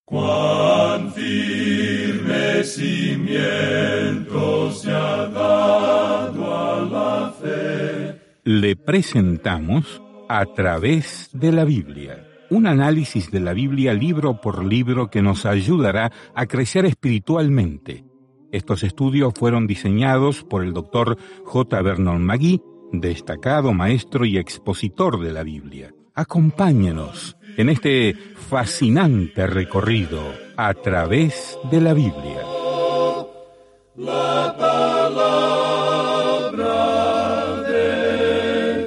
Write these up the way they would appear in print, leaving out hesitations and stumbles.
Cuán firme cimiento se ha dado a la fe. Le presentamos A través de la Biblia, un análisis de la Biblia libro por libro que nos ayudará a crecer espiritualmente. Estos estudios fueron diseñados por el Dr. J. Vernon McGee, destacado maestro y expositor de la Biblia. Acompáñenos en este fascinante recorrido a través de la Biblia. La palabra de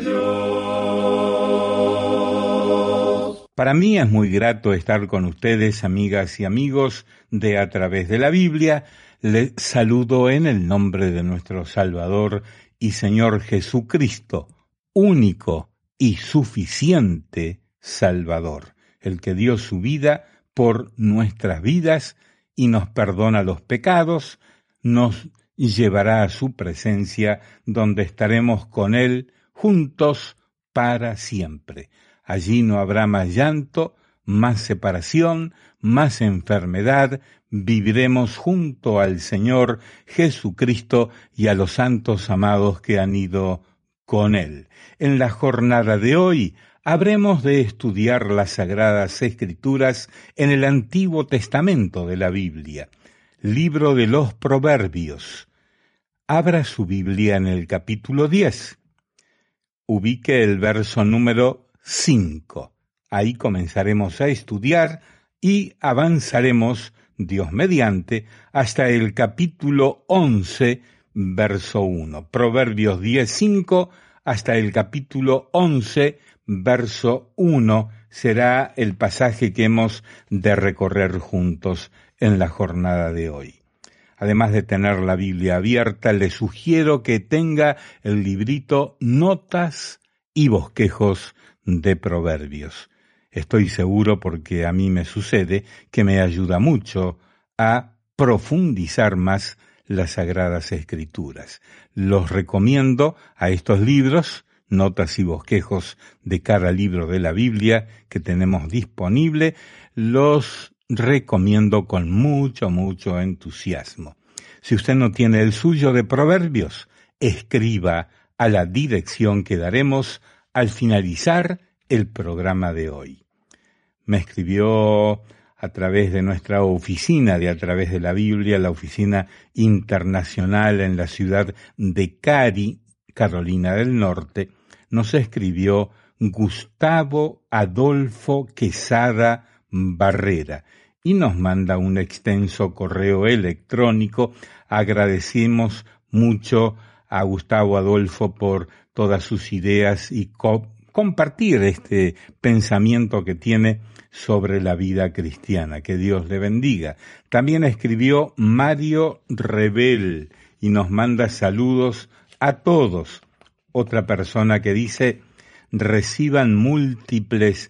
Dios. Para mí es muy grato estar con ustedes, amigas y amigos de A través de la Biblia. Les saludo en el nombre de nuestro Salvador y Señor Jesucristo, único y suficiente Salvador, el que dio su vida por nuestras vidas y nos perdona los pecados, nos llevará a su presencia donde estaremos con Él juntos para siempre. Allí no habrá más llanto, más separación, más enfermedad. Viviremos junto al Señor Jesucristo y a los santos amados que han ido con Él. En la jornada de hoy habremos de estudiar las Sagradas Escrituras en el Antiguo Testamento de la Biblia, libro de los Proverbios. Abra su Biblia en el capítulo 10. Ubique el verso número 5. Ahí comenzaremos a estudiar y avanzaremos, Dios mediante, hasta el capítulo 11, verso 1. Proverbios 10:5 hasta el capítulo 11, verso 1 será el pasaje que hemos de recorrer juntos en la jornada de hoy. Además de tener la Biblia abierta, le sugiero que tenga el librito Notas y Bosquejos de Proverbios. Estoy seguro, porque a mí me sucede, que me ayuda mucho a profundizar más las Sagradas Escrituras. Los recomiendo a estos libros, Notas y Bosquejos de cada libro de la Biblia que tenemos disponible. Los recomiendo con mucho entusiasmo. Si usted no tiene el suyo de Proverbios, escriba a la dirección que daremos al finalizar el programa de hoy. Me escribió a través de nuestra oficina de A través de la Biblia, la oficina internacional en la ciudad de Cary, Carolina del Norte, nos escribió Gustavo Adolfo Quesada Barrera y nos manda un extenso correo electrónico. Agradecemos mucho a Gustavo Adolfo por todas sus ideas y compartir este pensamiento que tiene sobre la vida cristiana. Que Dios le bendiga. También escribió Mario Rebel y nos manda saludos a todos. Otra persona que dice: reciban múltiples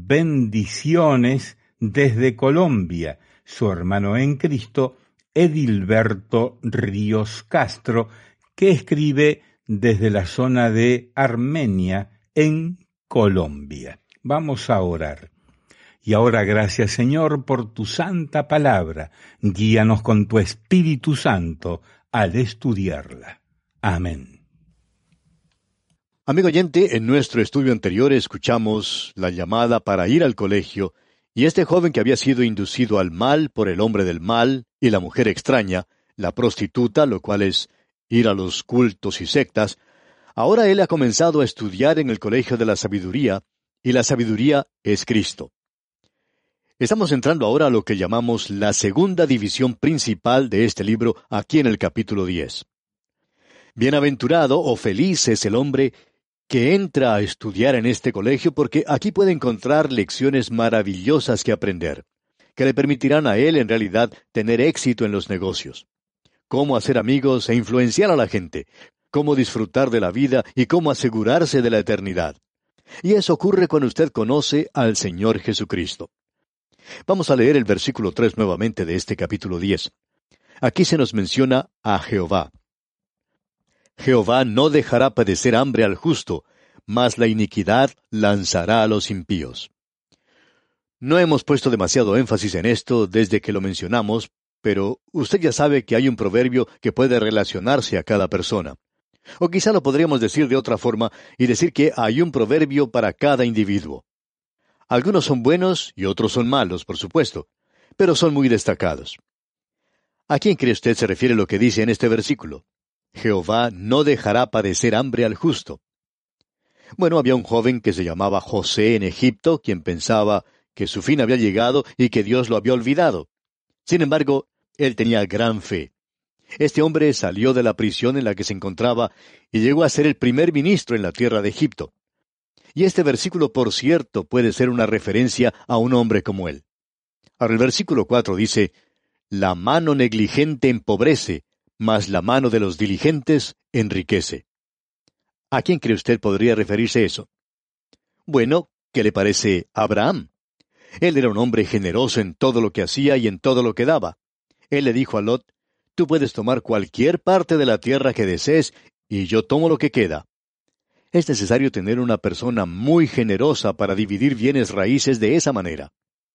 bendiciones desde Colombia. Su hermano en Cristo, Edilberto Ríos Castro, que escribe desde la zona de Armenia, en Colombia. Vamos a orar. Y ahora, gracias, Señor, por tu santa palabra. Guíanos con tu Espíritu Santo al estudiarla. Amén. Amigo oyente, en nuestro estudio anterior escuchamos la llamada para ir al colegio, y este joven que había sido inducido al mal por el hombre del mal y la mujer extraña, la prostituta, lo cual es ir a los cultos y sectas, ahora él ha comenzado a estudiar en el colegio de la sabiduría, y la sabiduría es Cristo. Estamos entrando ahora a lo que llamamos la segunda división principal de este libro, aquí en el capítulo 10. Bienaventurado o feliz es el hombre que entra a estudiar en este colegio, porque aquí puede encontrar lecciones maravillosas que aprender, que le permitirán a él en realidad tener éxito en los negocios. Cómo hacer amigos e influenciar a la gente, cómo disfrutar de la vida y cómo asegurarse de la eternidad. Y eso ocurre cuando usted conoce al Señor Jesucristo. Vamos a leer el versículo 3 nuevamente de este capítulo 10. Aquí se nos menciona a Jehová. Jehová no dejará padecer hambre al justo, mas la iniquidad lanzará a los impíos. No hemos puesto demasiado énfasis en esto desde que lo mencionamos, pero usted ya sabe que hay un proverbio que puede relacionarse a cada persona. O quizá lo podríamos decir de otra forma y decir que hay un proverbio para cada individuo. Algunos son buenos y otros son malos, por supuesto, pero son muy destacados. ¿A quién cree usted se refiere lo que dice en este versículo? Jehová no dejará padecer hambre al justo. Bueno, había un joven que se llamaba José en Egipto, quien pensaba que su fin había llegado y que Dios lo había olvidado. Sin embargo, él tenía gran fe. Este hombre salió de la prisión en la que se encontraba y llegó a ser el primer ministro en la tierra de Egipto. Y este versículo, por cierto, puede ser una referencia a un hombre como él. Ahora el versículo 4 dice, la mano negligente empobrece, mas la mano de los diligentes enriquece. ¿A quién cree usted podría referirse eso? Bueno, ¿qué le parece a Abraham? Él era un hombre generoso en todo lo que hacía y en todo lo que daba. Él le dijo a Lot, tú puedes tomar cualquier parte de la tierra que desees, y yo tomo lo que queda. Es necesario tener una persona muy generosa para dividir bienes raíces de esa manera.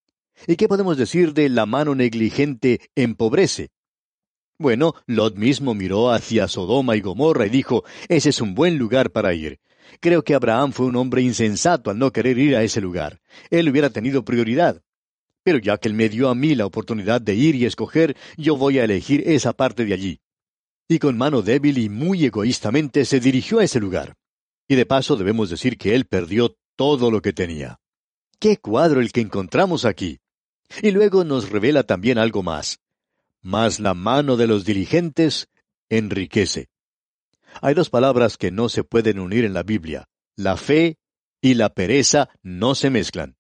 ¿Y qué podemos decir de la mano negligente empobrece? Bueno, Lot mismo miró hacia Sodoma y Gomorra y dijo, ese es un buen lugar para ir. Creo que Abraham fue un hombre insensato al no querer ir a ese lugar. Él hubiera tenido prioridad. Pero ya que él me dio a mí la oportunidad de ir y escoger, yo voy a elegir esa parte de allí. Y con mano débil y muy egoístamente se dirigió a ese lugar. Y de paso debemos decir que él perdió todo lo que tenía. ¡Qué cuadro el que encontramos aquí! Y luego nos revela también algo más. Mas la mano de los diligentes enriquece. Hay dos palabras que no se pueden unir en la Biblia. La fe y la pereza no se mezclan.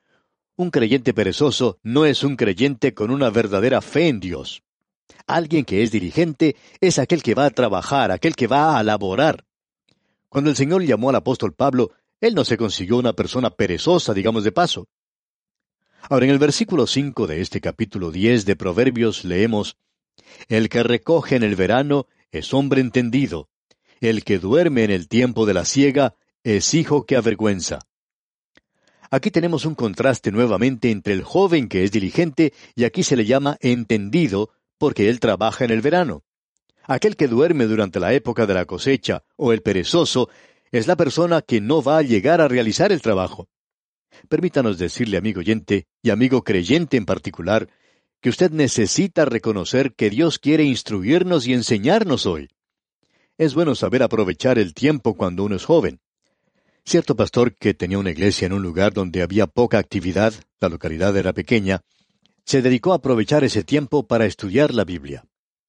Un creyente perezoso no es un creyente con una verdadera fe en Dios. Alguien que es diligente es aquel que va a trabajar, aquel que va a laborar. Cuando el Señor llamó al apóstol Pablo, él no se consiguió una persona perezosa, digamos de paso. Ahora, en el versículo 5 de este capítulo 10 de Proverbios leemos, el que recoge en el verano es hombre entendido. El que duerme en el tiempo de la siega es hijo que avergüenza. Aquí tenemos un contraste nuevamente entre el joven que es diligente y aquí se le llama entendido porque él trabaja en el verano. Aquel que duerme durante la época de la cosecha o el perezoso es la persona que no va a llegar a realizar el trabajo. Permítanos decirle, amigo oyente y amigo creyente en particular, que usted necesita reconocer que Dios quiere instruirnos y enseñarnos hoy. Es bueno saber aprovechar el tiempo cuando uno es joven. Cierto pastor que tenía una iglesia en un lugar donde había poca actividad, la localidad era pequeña, se dedicó a aprovechar ese tiempo para estudiar la Biblia.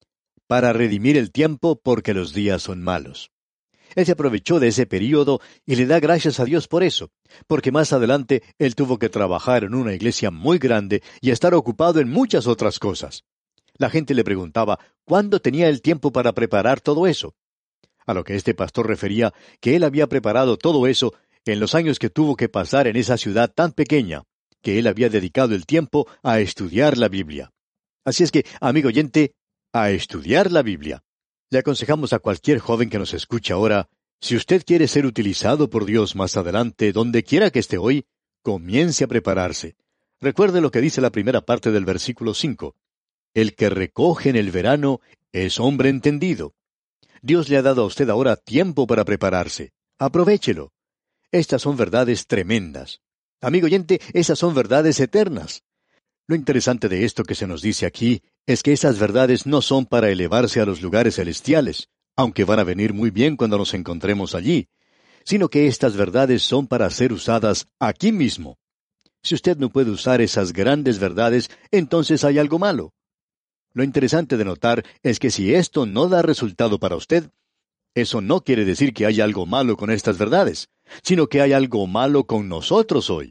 Para redimir el tiempo porque los días son malos. Él se aprovechó de ese período y le da gracias a Dios por eso, porque más adelante él tuvo que trabajar en una iglesia muy grande y estar ocupado en muchas otras cosas. La gente le preguntaba, ¿cuándo tenía el tiempo para preparar todo eso? A lo que este pastor refería que él había preparado todo eso en los años que tuvo que pasar en esa ciudad tan pequeña, que él había dedicado el tiempo a estudiar la Biblia. Así es que, amigo oyente, a estudiar la Biblia. Le aconsejamos a cualquier joven que nos escuche ahora, si usted quiere ser utilizado por Dios más adelante, donde quiera que esté hoy, comience a prepararse. Recuerde lo que dice la primera parte del versículo 5. El que recoge en el verano es hombre entendido. Dios le ha dado a usted ahora tiempo para prepararse. Aprovéchelo. Estas son verdades tremendas. Amigo oyente, esas son verdades eternas. Lo interesante de esto que se nos dice aquí es que esas verdades no son para elevarse a los lugares celestiales, aunque van a venir muy bien cuando nos encontremos allí, sino que estas verdades son para ser usadas aquí mismo. Si usted no puede usar esas grandes verdades, entonces hay algo malo. Lo interesante de notar es que si esto no da resultado para usted, eso no quiere decir que haya algo malo con estas verdades, sino que hay algo malo con nosotros hoy.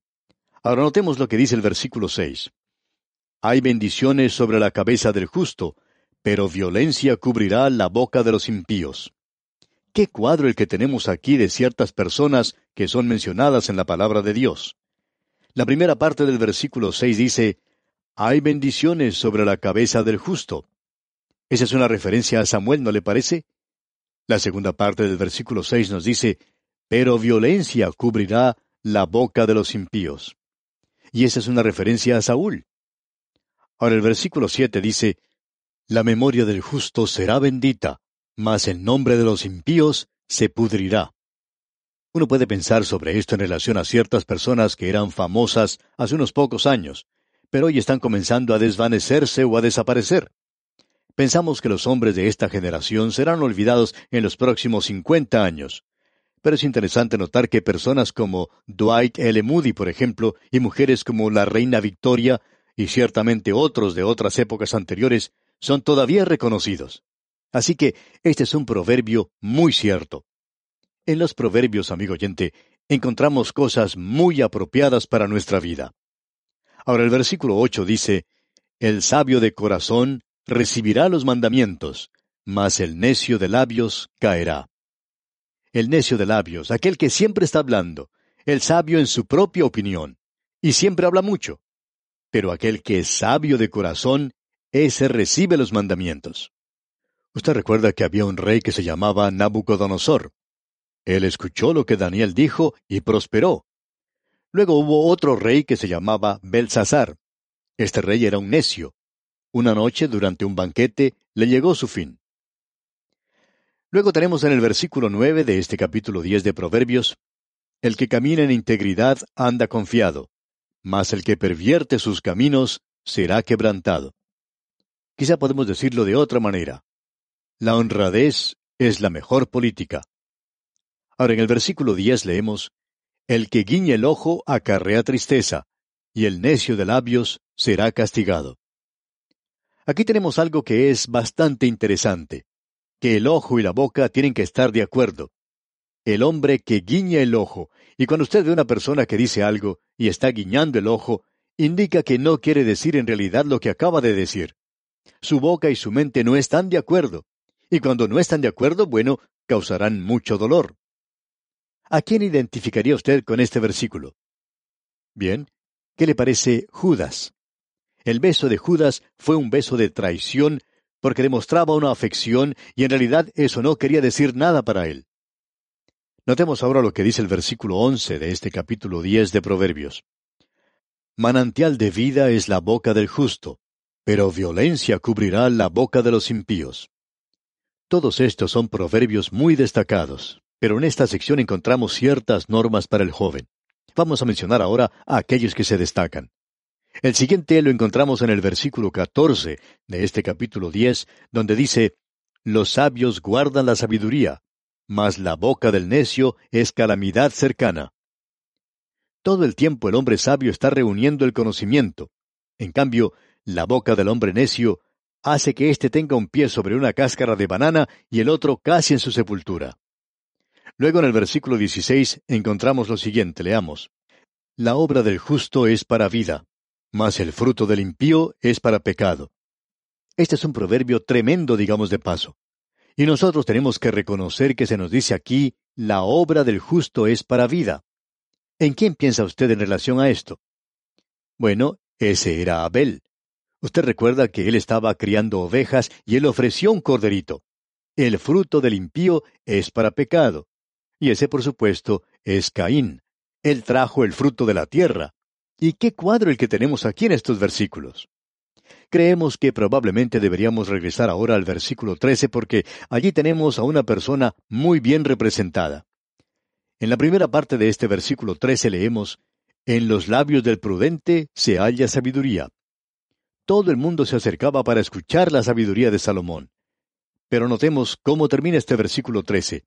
Ahora notemos lo que dice el versículo 6. Hay bendiciones sobre la cabeza del justo, pero violencia cubrirá la boca de los impíos. ¿Qué cuadro el que tenemos aquí de ciertas personas que son mencionadas en la palabra de Dios? La primera parte del versículo 6 dice, hay bendiciones sobre la cabeza del justo. Esa es una referencia a Samuel, ¿no le parece? La segunda parte del versículo 6 nos dice, pero violencia cubrirá la boca de los impíos. y esa es una referencia a Saúl. Ahora el versículo 7 dice, la memoria del justo será bendita, mas el nombre de los impíos se pudrirá. Uno puede pensar sobre esto en relación a ciertas personas que eran famosas hace unos pocos años, pero hoy están comenzando a desvanecerse o a desaparecer. Pensamos que los hombres de esta generación serán olvidados en los próximos 50 años. Pero es interesante notar que personas como Dwight L. Moody, por ejemplo, y mujeres como la reina Victoria, y ciertamente otros de otras épocas anteriores, son todavía reconocidos. Así que este es un proverbio muy cierto. En los proverbios, amigo oyente, encontramos cosas muy apropiadas para nuestra vida. Ahora el versículo 8 dice, el sabio de corazón recibirá los mandamientos, mas el necio de labios caerá. El necio de labios, aquel que siempre está hablando, el sabio en su propia opinión, y siempre habla mucho. Pero aquel que es sabio de corazón, ese recibe los mandamientos. Usted recuerda que había un rey que se llamaba Nabucodonosor. Él escuchó lo que Daniel dijo y prosperó. Luego hubo otro rey que se llamaba Belsasar. Este rey era un necio. Una noche, durante un banquete, le llegó su fin. Luego tenemos en el versículo 9 de este capítulo 10 de Proverbios, el que camina en integridad anda confiado, mas el que pervierte sus caminos será quebrantado. Quizá podemos decirlo de otra manera. La honradez es la mejor política. Ahora en el versículo 10 leemos, el que guiñe el ojo acarrea tristeza, y el necio de labios será castigado. Aquí tenemos algo que es bastante interesante, que el ojo y la boca tienen que estar de acuerdo. El hombre que guiña el ojo, y cuando usted ve una persona que dice algo y está guiñando el ojo, indica que no quiere decir en realidad lo que acaba de decir. Su boca y su mente no están de acuerdo, y cuando no están de acuerdo, bueno, causarán mucho dolor. ¿A quién identificaría usted con este versículo? Bien, ¿qué le parece Judas? El beso de Judas fue un beso de traición porque demostraba una afección y en realidad eso no quería decir nada para él. Notemos ahora lo que dice el versículo 11 de este capítulo 10 de Proverbios. Manantial de vida es la boca del justo, pero violencia cubrirá la boca de los impíos. Todos estos son proverbios muy destacados, pero en esta sección encontramos ciertas normas para el joven. Vamos a mencionar ahora a aquellos que se destacan. El siguiente lo encontramos en el versículo 14 de este capítulo 10, donde dice, los sabios guardan la sabiduría, mas la boca del necio es calamidad cercana. Todo el tiempo el hombre sabio está reuniendo el conocimiento. En cambio, la boca del hombre necio hace que éste tenga un pie sobre una cáscara de banana y el otro casi en su sepultura. Luego en el versículo 16 encontramos lo siguiente, leamos. La obra del justo es para vida, mas el fruto del impío es para pecado. Este es un proverbio tremendo, digamos de paso. Y nosotros tenemos que reconocer que se nos dice aquí, la obra del justo es para vida. ¿En quién piensa usted en relación a esto? Bueno, ese era Abel. Usted recuerda que él estaba criando ovejas y él ofreció un corderito. El fruto del impío es para pecado. Y ese, por supuesto, es Caín. Él trajo el fruto de la tierra. ¿Y qué cuadro el que tenemos aquí en estos versículos? Creemos que probablemente deberíamos regresar ahora al versículo 13 porque allí tenemos a una persona muy bien representada. En la primera parte de este versículo 13 leemos, en los labios del prudente se halla sabiduría. Todo el mundo se acercaba para escuchar la sabiduría de Salomón. Pero notemos cómo termina este versículo 13.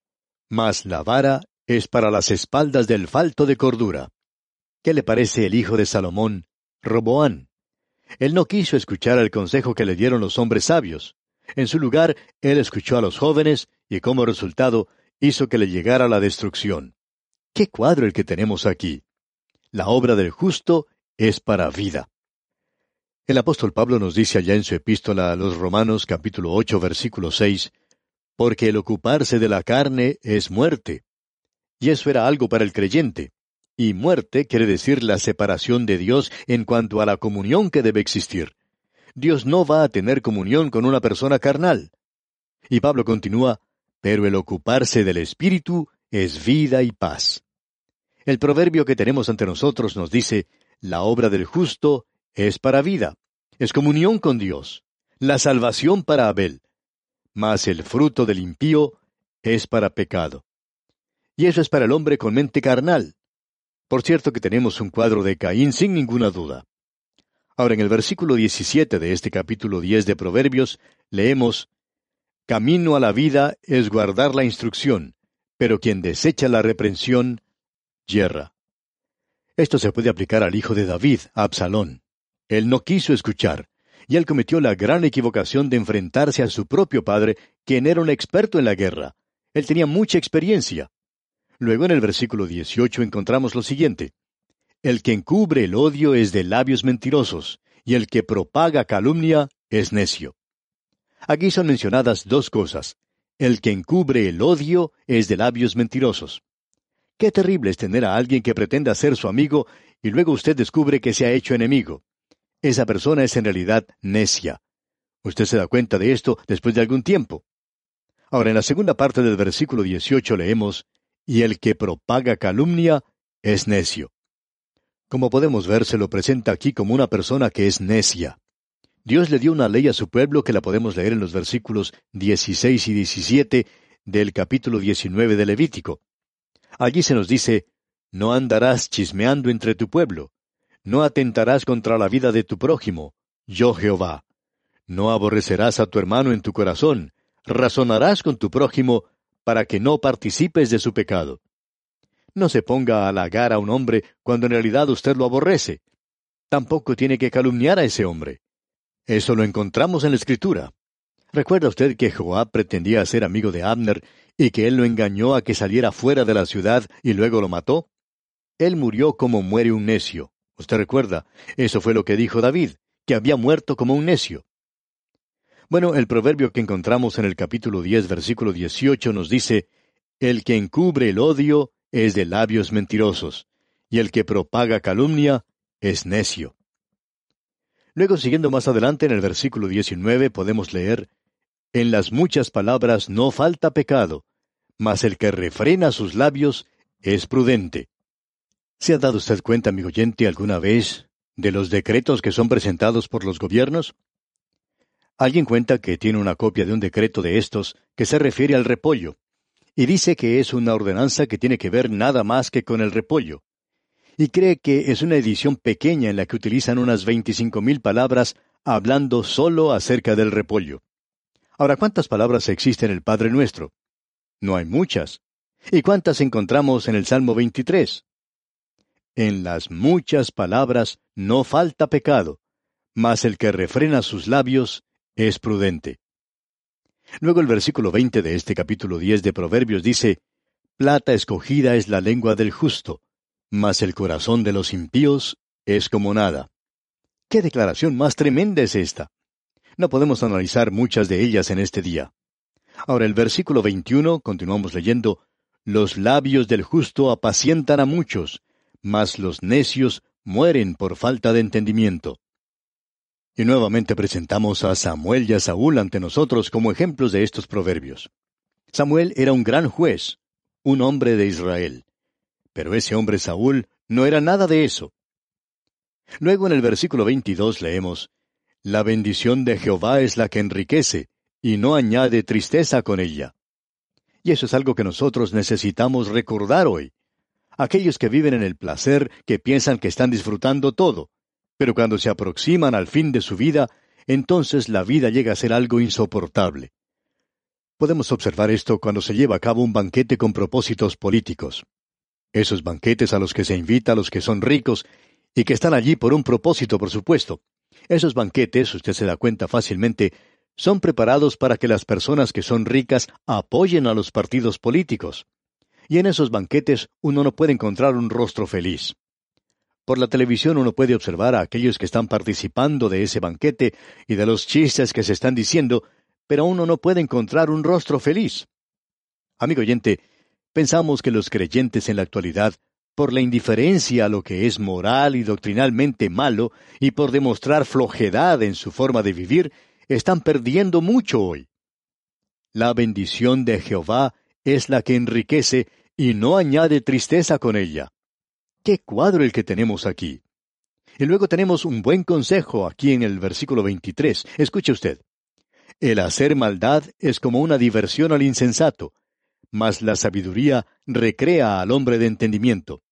Mas la vara es para las espaldas del falto de cordura. ¿Qué le parece el hijo de Salomón, Roboán? Él no quiso escuchar el consejo que le dieron los hombres sabios. En su lugar, él escuchó a los jóvenes y como resultado hizo que le llegara la destrucción. ¡Qué cuadro el que tenemos aquí! La obra del justo es para vida. El apóstol Pablo nos dice allá en su epístola a los Romanos capítulo 8 versículo 6, porque el ocuparse de la carne es muerte. Y eso era algo para el creyente. Y muerte quiere decir la separación de Dios en cuanto a la comunión que debe existir. Dios no va a tener comunión con una persona carnal. Y Pablo continúa, pero el ocuparse del Espíritu es vida y paz. El proverbio que tenemos ante nosotros nos dice, La obra del justo es para vida, es comunión con Dios, la salvación para Abel, mas el fruto del impío es para pecado. Y eso es para el hombre con mente carnal. Por cierto que tenemos un cuadro de Caín sin ninguna duda. Ahora en el versículo 17 de este capítulo 10 de Proverbios, leemos: Camino a la vida es guardar la instrucción, pero quien desecha la reprensión, yerra. Esto se puede aplicar al hijo de David, a Absalón. Él no quiso escuchar, y él cometió la gran equivocación de enfrentarse a su propio padre, quien era un experto en la guerra. Él tenía mucha experiencia. Luego en el versículo 18 encontramos lo siguiente: El que encubre el odio es de labios mentirosos, y el que propaga calumnia es necio. Aquí son mencionadas dos cosas. El que encubre el odio es de labios mentirosos. Qué terrible es tener a alguien que pretenda ser su amigo y luego usted descubre que se ha hecho enemigo. Esa persona es en realidad necia. Usted se da cuenta de esto después de algún tiempo. Ahora, en la segunda parte del versículo 18 leemos: Y el que propaga calumnia es necio. Como podemos ver, se lo presenta aquí como una persona que es necia. Dios le dio una ley a su pueblo que la podemos leer en los versículos 16 y 17 del capítulo 19 de Levítico. Allí se nos dice: No andarás chismeando entre tu pueblo, no atentarás contra la vida de tu prójimo, yo Jehová. No aborrecerás a tu hermano en tu corazón, razonarás con tu prójimo para que no participes de su pecado. No se ponga a halagar a un hombre cuando en realidad usted lo aborrece. Tampoco tiene que calumniar a ese hombre. Eso lo encontramos en la Escritura. ¿Recuerda usted que Joab pretendía ser amigo de Abner y que él lo engañó a que saliera fuera de la ciudad y luego lo mató? Él murió como muere un necio. Usted recuerda, eso fue lo que dijo David, que había muerto como un necio. Bueno, el proverbio que encontramos en el capítulo 10, versículo 18 nos dice: El que encubre el odio es de labios mentirosos, y el que propaga calumnia es necio. Luego, siguiendo más adelante en el versículo 19, podemos leer: En las muchas palabras no falta pecado, mas el que refrena sus labios es prudente. ¿Se ha dado usted cuenta, amigo oyente, alguna vez de los decretos que son presentados por los gobiernos? Alguien cuenta que tiene una copia de un decreto de estos que se refiere al repollo, y dice que es una ordenanza que tiene que ver nada más que con el repollo. Y cree que es una edición pequeña en la que utilizan unas 25,000 palabras hablando solo acerca del repollo. Ahora, ¿cuántas palabras existen en el Padre Nuestro? No hay muchas. ¿Y cuántas encontramos en el Salmo 23? En las muchas palabras no falta pecado, mas el que refrena sus labios es prudente. Luego el versículo 20 de este capítulo 10 de Proverbios dice: Plata escogida es la lengua del justo, mas el corazón de los impíos es como nada. ¿Qué declaración más tremenda es esta? No podemos analizar muchas de ellas en este día. Ahora el versículo 21, continuamos leyendo: Los labios del justo apacientan a muchos, mas los necios mueren por falta de entendimiento. Y nuevamente presentamos a Samuel y a Saúl ante nosotros como ejemplos de estos proverbios. Samuel era un gran juez, un hombre de Israel. Pero ese hombre Saúl no era nada de eso. Luego en el versículo 22 leemos: La bendición de Jehová es la que enriquece, y no añade tristeza con ella. Y eso es algo que nosotros necesitamos recordar hoy. Aquellos que viven en el placer, que piensan que están disfrutando todo, pero cuando se aproximan al fin de su vida, entonces la vida llega a ser algo insoportable. Podemos observar esto cuando se lleva a cabo un banquete con propósitos políticos. Esos banquetes a los que se invita a los que son ricos y que están allí por un propósito, por supuesto. Esos banquetes, usted se da cuenta fácilmente, son preparados para que las personas que son ricas apoyen a los partidos políticos. Y en esos banquetes uno no puede encontrar un rostro feliz. Por la televisión uno puede observar a aquellos que están participando de ese banquete y de los chistes que se están diciendo, pero uno no puede encontrar un rostro feliz. Amigo oyente, pensamos que los creyentes en la actualidad, por la indiferencia a lo que es moral y doctrinalmente malo, y por demostrar flojedad en su forma de vivir, están perdiendo mucho hoy. La bendición de Jehová es la que enriquece y no añade tristeza con ella. ¡Qué cuadro el que tenemos aquí! Y luego tenemos un buen consejo aquí en el versículo 23. Escuche usted. El hacer maldad es como una diversión al insensato, mas la sabiduría recrea al hombre de entendimiento.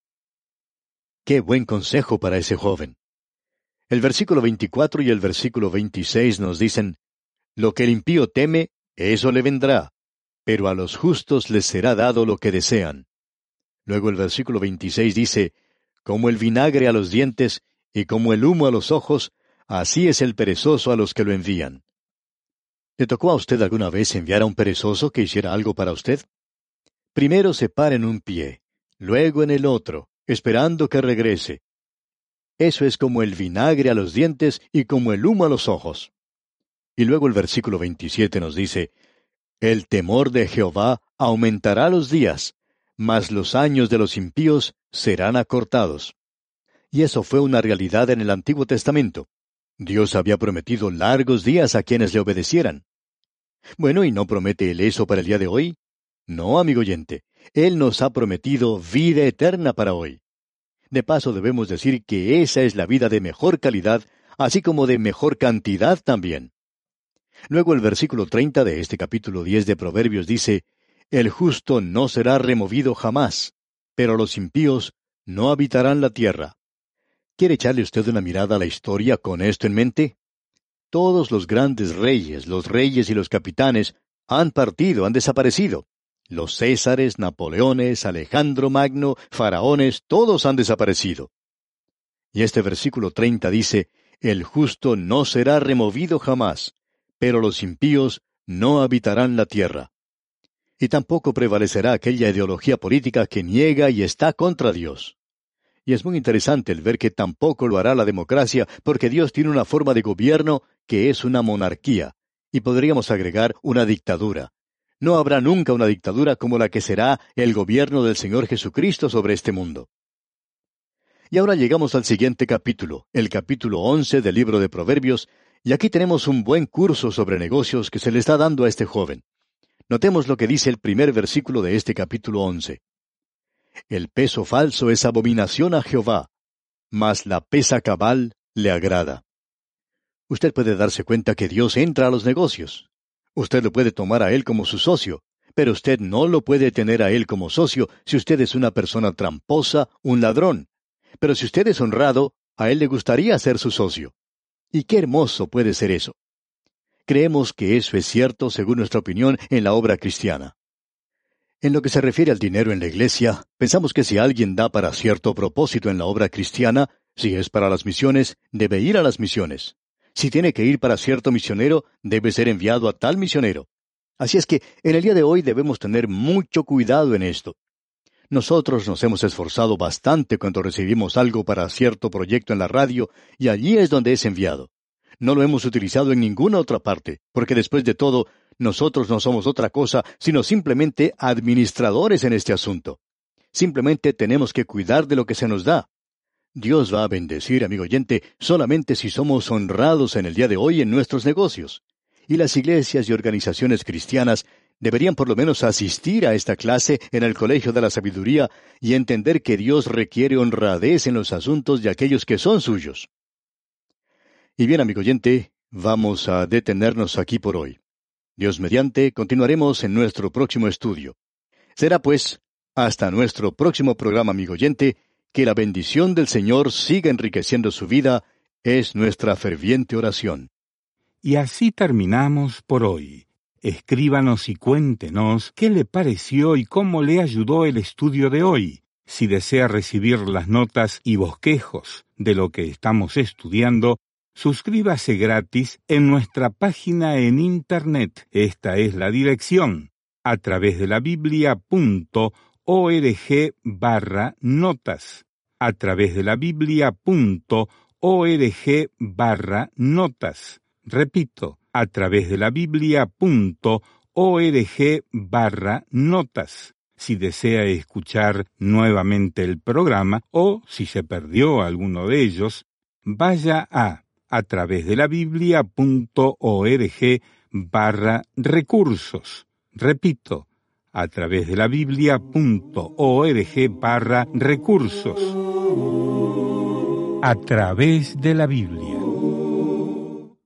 ¡Qué buen consejo para ese joven! El versículo 24 y el versículo 26 nos dicen, lo que el impío teme, eso le vendrá, pero a los justos les será dado lo que desean. Luego el versículo 26 dice, como el vinagre a los dientes y como el humo a los ojos, así es el perezoso a los que lo envían. ¿Le tocó a usted alguna vez enviar a un perezoso que hiciera algo para usted? Primero se para en un pie, luego en el otro, esperando que regrese. Eso es como el vinagre a los dientes y como el humo a los ojos. Y luego el versículo 27 nos dice, el temor de Jehová aumentará los días, mas los años de los impíos serán acortados. Y eso fue una realidad en el Antiguo Testamento. Dios había prometido largos días a quienes le obedecieran. Bueno, ¿y no promete Él eso para el día de hoy? No, amigo oyente, Él nos ha prometido vida eterna para hoy. De paso debemos decir que esa es la vida de mejor calidad, así como de mejor cantidad también. Luego el versículo 30 de este capítulo 10 de Proverbios dice, el justo no será removido jamás, pero los impíos no habitarán la tierra. ¿Quiere echarle usted una mirada a la historia con esto en mente? Todos los grandes reyes, los reyes y los capitanes, han partido, han desaparecido. Los Césares, Napoleones, Alejandro Magno, faraones, todos han desaparecido. Y este versículo 30 dice, el justo no será removido jamás, pero los impíos no habitarán la tierra. Y tampoco prevalecerá aquella ideología política que niega y está contra Dios. Y es muy interesante el ver que tampoco lo hará la democracia, porque Dios tiene una forma de gobierno que es una monarquía, y podríamos agregar una dictadura. No habrá nunca una dictadura como la que será el gobierno del Señor Jesucristo sobre este mundo. Y ahora llegamos al siguiente capítulo, el capítulo 11 del libro de Proverbios, y aquí tenemos un buen curso sobre negocios que se le está dando a este joven. Notemos lo que dice el primer versículo de este capítulo 11. El peso falso es abominación a Jehová, mas la pesa cabal le agrada. Usted puede darse cuenta que Dios entra a los negocios. Usted lo puede tomar a Él como su socio, pero usted no lo puede tener a Él como socio si usted es una persona tramposa, un ladrón. Pero si usted es honrado, a Él le gustaría ser su socio. Y qué hermoso puede ser eso. Creemos que eso es cierto, según nuestra opinión, en la obra cristiana. En lo que se refiere al dinero en la iglesia, pensamos que si alguien da para cierto propósito en la obra cristiana, si es para las misiones, debe ir a las misiones. Si tiene que ir para cierto misionero, debe ser enviado a tal misionero. Así es que en el día de hoy debemos tener mucho cuidado en esto. Nosotros nos hemos esforzado bastante cuando recibimos algo para cierto proyecto en la radio, y allí es donde es enviado. No lo hemos utilizado en ninguna otra parte, porque después de todo, nosotros no somos otra cosa, sino simplemente administradores en este asunto. Simplemente tenemos que cuidar de lo que se nos da. Dios va a bendecir, amigo oyente, solamente si somos honrados en el día de hoy en nuestros negocios. Y las iglesias y organizaciones cristianas deberían por lo menos asistir a esta clase en el Colegio de la Sabiduría y entender que Dios requiere honradez en los asuntos de aquellos que son suyos. Y bien, amigo oyente, vamos a detenernos aquí por hoy. Dios mediante, continuaremos en nuestro próximo estudio. Será pues, hasta nuestro próximo programa, amigo oyente, que la bendición del Señor siga enriqueciendo su vida, es nuestra ferviente oración. Y así terminamos por hoy. Escríbanos y cuéntenos qué le pareció y cómo le ayudó el estudio de hoy. Si desea recibir las notas y bosquejos de lo que estamos estudiando, suscríbase gratis en nuestra página en Internet. Esta es la dirección, a través de la biblia.org/notas. A través de la biblia.org/notas. Repito, a través de la biblia.org/notas. Si desea escuchar nuevamente el programa o si se perdió alguno de ellos, vaya a través de la biblia.org/recursos. Repito, a través de la biblia.org/recursos. a través de la Biblia.